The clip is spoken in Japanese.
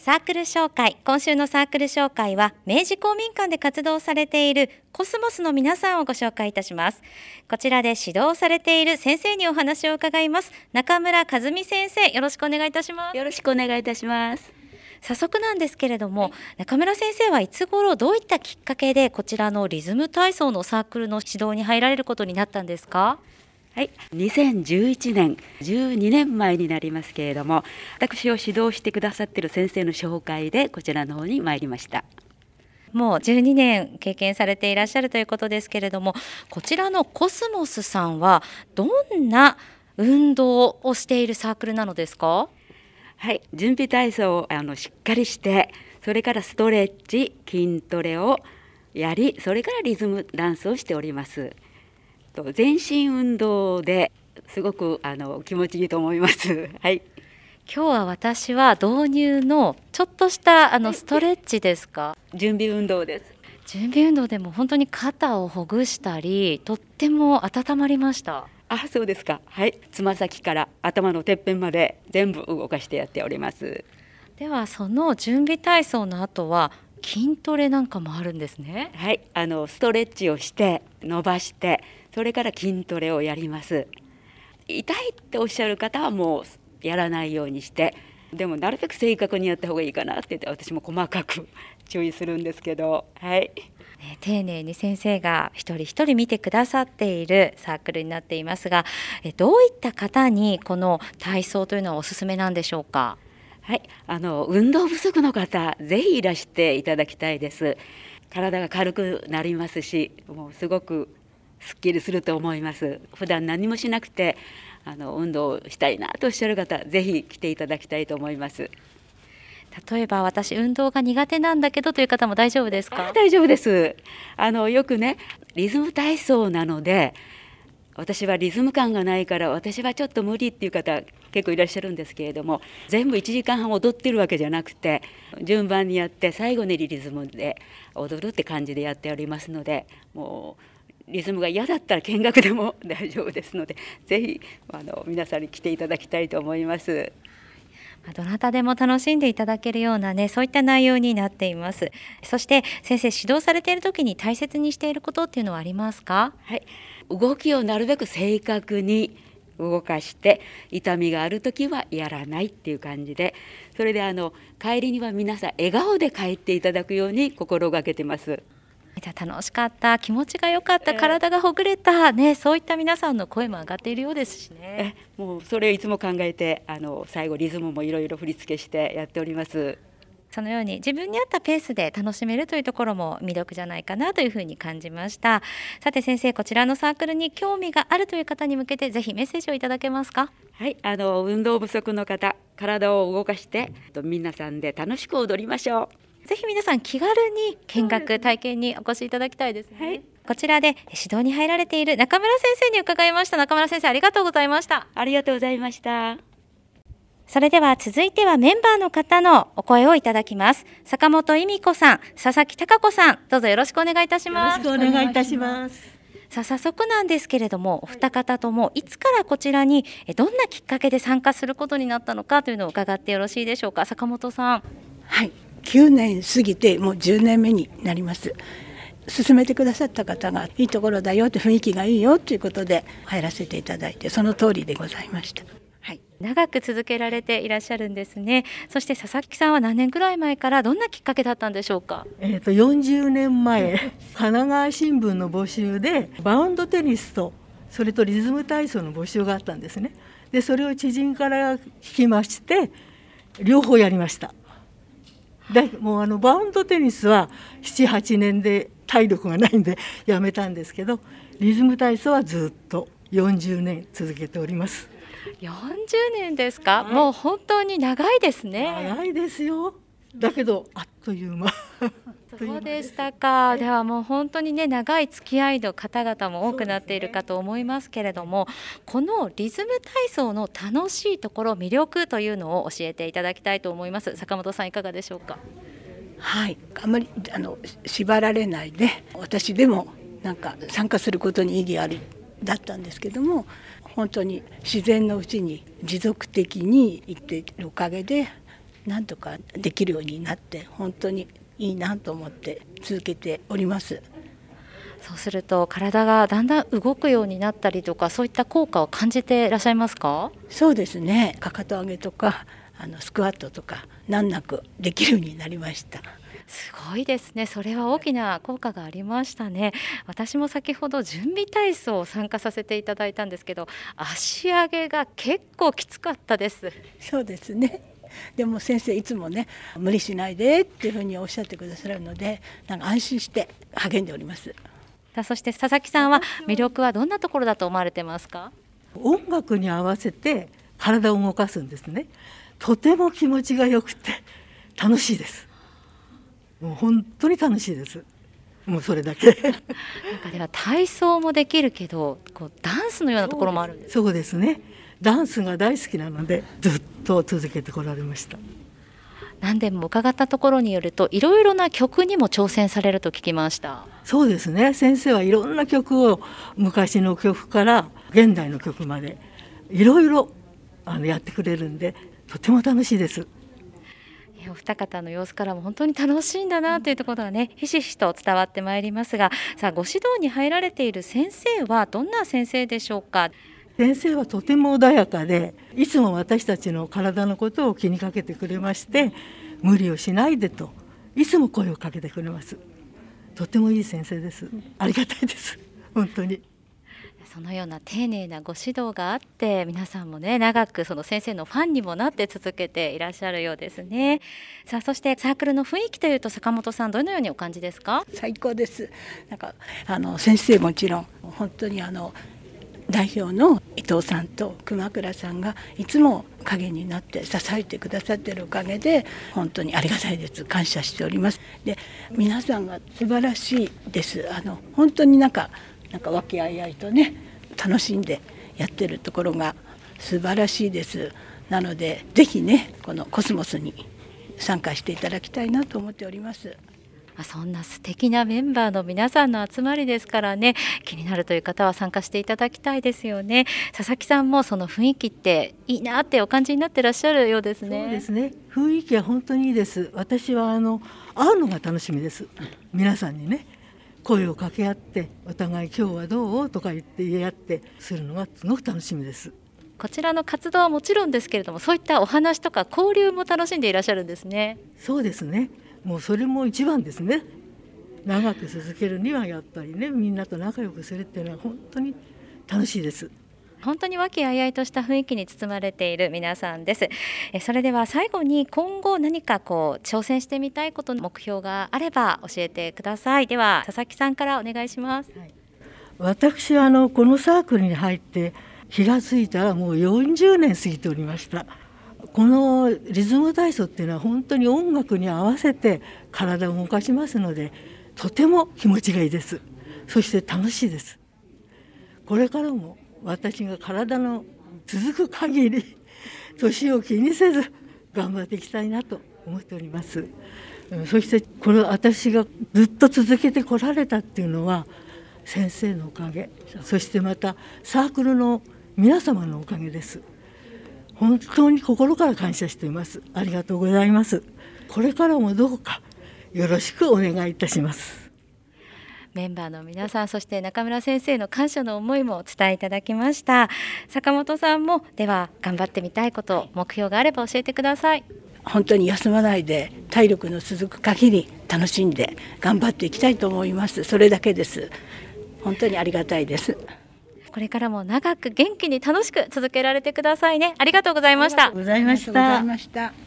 サークル紹介。今週のサークル紹介は明治公民館で活動されているコスモスの皆さんをご紹介いたします。こちらで指導されている先生にお話を伺います。中村和美先生、よろしくお願いいたします。 よろしくお願いいたします。 早速なんですけれども、中村先生はいつ頃どういったきっかけでこちらのリズム体操のサークルの指導に入られることになったんですか？ はい、2011年12年前になりますけれども、私を指導してくださっている先生の紹介でこちらの方に参りました。 もう12年経験されていらっしゃるということですけれども、こちらのコスモスさんはどんな運動をしているサークルなのですか？ はい、準備体操をしっかりして、それからストレッチ、筋トレをやり、それからリズムダンスをしております。全身運動ですごく気持ちいいと思います。はい。 今日は私は導入のちょっとしたストレッチですか？ 準備運動です。 準備運動でも本当に肩をほぐしたり、とっても温まりました。 そうですか。はい。つま先から頭のてっぺんまで全部動かしてやっております。 ではその準備体操の後は筋トレなんかもあるんですね。 はい。ストレッチをして伸ばして、それから筋トレをやります。痛いっておっしゃる方はもうやらないようにして、でもなるべく正確にやった方がいいかなって言って私も細かく注意するんですけど、はい。 丁寧に先生が一人一人見てくださっているサークルになっていますが、どういった方にこの体操というのはおすすめなんでしょうか？ はい、運動不足の方ぜひいらしていただきたいです。体が軽くなりますし、もうすごくすっきりすると思います。普段何もしなくて運動したいなとおっしゃる方、ぜひ来ていただきたいと思います。 例えば私運動が苦手なんだけどという方も大丈夫ですか？ 大丈夫です。よくね、リズム体操なので私はリズム感がないから私はちょっと無理っていう方結構いらっしゃるんですけれども、全部1時間半踊ってるわけじゃなくて、順番にやって最後にリズムで踊るって感じでやっておりますので、もうリズムが嫌だったら見学でも大丈夫ですので、ぜひ皆さんに来ていただきたいと思います。 どなたでも楽しんでいただけるようなね、そういった内容になっています。そして先生、指導されている時に大切にしていることっていうのはありますか？ はい、動きをなるべく正確に動かして、痛みがある時はやらないっていう感じで、それで帰りには皆さん笑顔で帰っていただくように心がけてます。 楽しかった、気持ちが良かった、体がほぐれた、ね、そういった皆さんの声も上がっているようですしね。 もうそれをいつも考えて最後リズムもいろいろ振り付けしてやっております。 そのように自分に合ったペースで楽しめるというところも魅力じゃないかなというふうに感じました。さて先生、こちらのサークルに興味があるという方に向けてぜひメッセージをいただけますか？ はい、運動不足の方、体を動かして皆さんで楽しく踊りましょう。 ぜひ皆さん気軽に見学体験にお越しいただきたいですね。 はい、 こちらで指導に入られている中村先生に伺いました。中村先生、ありがとうございました。 ありがとうございました。 それでは続いてはメンバーの方のお声をいただきます。坂本恵美子さん、佐々木貴子さん、どうぞよろしくお願いいたします。 よろしくお願いいたします。 さあ早速なんですけれども、お二方ともいつからこちらにどんなきっかけで参加することになったのかというのを伺ってよろしいでしょうか？坂本さん。 はい、9年過ぎてもう10年目になります。勧めてくださった方がいいところだよって、雰囲気がいいよということで入らせていただいて、その通りでございました。はい、 長く続けられていらっしゃるんですね。そして佐々木さんは何年ぐらい前からどんなきっかけだったんでしょうか ？40年前神奈川新聞の募集でバウンドテニスとそれとリズム体操の募集があったんですね。でそれを知人から聞きまして両方やりました。でもうバウンドテニスは 7,8 年で体力がないんでやめたんですけど、リズム体操はずっと40年続けております。 40年ですか？はい、もう本当に長いですね。 長いですよ。だけどあっという間そうでしたか。ではもう本当にね、長い付き合いの方々も多くなっているかと思いますけれども、このリズム体操の楽しいところ、魅力というのを教えていただきたいと思います。坂本さんいかがでしょうか？ はい、あまり縛られないで、私でもなんか参加することに意義ありだったんですけども、本当に自然のうちに持続的に生きているおかげでなんとかできるようになって本当にいいなと思って続けております。 そうすると体がだんだん動くようになったりとか、そういった効果を感じていらっしゃいますか？ そうですね、かかと上げとかスクワットとか難なくできるようになりました。 すごいですね。それは大きな効果がありましたね。私も先ほど準備体操を参加させていただいたんですけど、足上げが結構きつかったです。 そうですね。でも先生いつもね、無理しないでっていうふうにおっしゃってくださるので、なんか安心して励んでおります。 さあ、そして佐々木さんは魅力はどんなところだと思われてますか？ 音楽に合わせて体を動かすんですね。とても気持ちが良くて楽しいです。もう本当に楽しいです。もうそれだけ。 なんかでは体操もできるけど、ダンスのようなところもあるんです。 そうですね。ダンスが大好きなのでずっと続けてこられました。 何でも伺ったところによると、いろいろな曲にも挑戦されると聞きました。 そうですね。先生はいろんな曲を、昔の曲から現代の曲までいろいろやってくれるんで、とても楽しいです。 お二方の様子からも本当に楽しいんだなというところがね、ひしひしと伝わってまいりますが、さあご指導に入られている先生はどんな先生でしょうか？ 先生はとても穏やかで、いつも私たちの体のことを気にかけてくれまして、無理をしないでといつも声をかけてくれます。とてもいい先生です。ありがたいです。本当に。 そのような丁寧なご指導があって、皆さんもね、長くその先生のファンにもなって続けていらっしゃるようですね。さあ、そしてサークルの雰囲気というと、坂本さんどのようにお感じですか？ 最高です。なんか先生もちろん本当に代表の伊藤さんと熊倉さんがいつも陰になって支えてくださっているおかげで本当にありがたいです。感謝しております。で、皆さんが素晴らしいです。本当になんか和気あいあいとね、楽しんでやってるところが素晴らしいです。なのでぜひね、このコスモスに参加していただきたいなと思っております。 そんな素敵なメンバーの皆さんの集まりですからね、気になるという方は参加していただきたいですよね。佐々木さんもその雰囲気っていいなってお感じになってらっしゃるようですね。 そうですね。雰囲気は本当にいいです。私は会うのが楽しみです。皆さんにね、声を掛け合ってお互い今日はどうとか言って言い合ってするのがすごく楽しみです。 こちらの活動はもちろんですけれども、そういったお話とか交流も楽しんでいらっしゃるんですね。 そうですね。もうそれも一番ですね。長く続けるにはやっぱりね、みんなと仲良くするっていうのは本当に楽しいです。 本当に和気あいあいとした雰囲気に包まれている皆さんです。それでは最後に今後何か挑戦してみたいことの目標があれば教えてください。では佐々木さんからお願いします。 私はこのサークルに入って気がついたらもう40年過ぎておりました。このリズム体操っていうのは本当に音楽に合わせて体を動かしますので、とても気持ちがいいです。そして楽しいです。これからも私が体の続く限り年を気にせず頑張っていきたいなと思っております。そしてこれ私がずっと続けてこられたっていうのは先生のおかげ、そしてまたサークルの皆様のおかげです。本当に心から感謝しています。ありがとうございます。これからもどうかよろしくお願いいたします。 メンバーの皆さん、そして中村先生の感謝の思いもお伝えいただきました。坂本さんもでは頑張ってみたいこと、目標があれば教えてください。 本当に休まないで体力の続く限り楽しんで頑張っていきたいと思います。それだけです。本当にありがたいです。 これからも長く元気に楽しく続けられてくださいね。ありがとうございました。 ありがとうございました。